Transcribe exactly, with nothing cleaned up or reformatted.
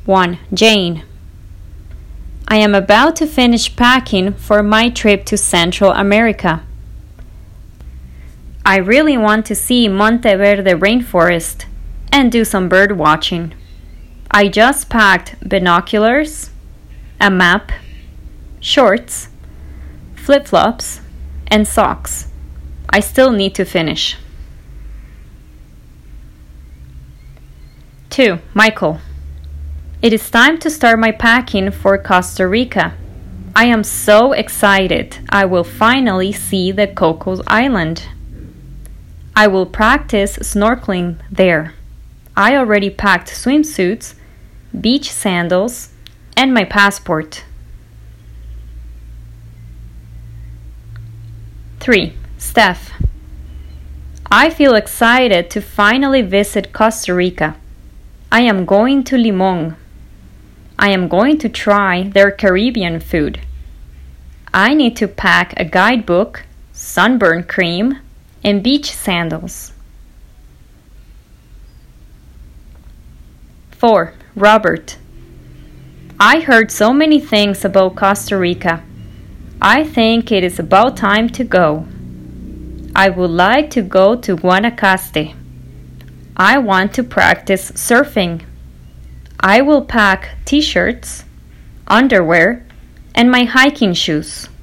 one. Jane. I am about to finish packing for my trip to Central America. I really want to see Monteverde rainforest and do some bird watching. I just packed binoculars, a map, shorts, flip-flops, and socks. I still need to finish. two. Michael. It is time to start my packing for Costa Rica. I am so excited. I will finally see the Cocos Island. I will practice snorkeling there. I already packed swimsuits, beach sandals, and my passport. three. Steph. I feel excited to finally visit Costa Rica. I am going to Limon. I am going to try their Caribbean food. I need to pack a guidebook, sunburn cream, and beach sandals. four. Robert. I heard so many things about Costa Rica. I think it is about time to go. I would like to go to Guanacaste. I want to practice surfing. I will pack t-shirts, underwear, and my hiking shoes.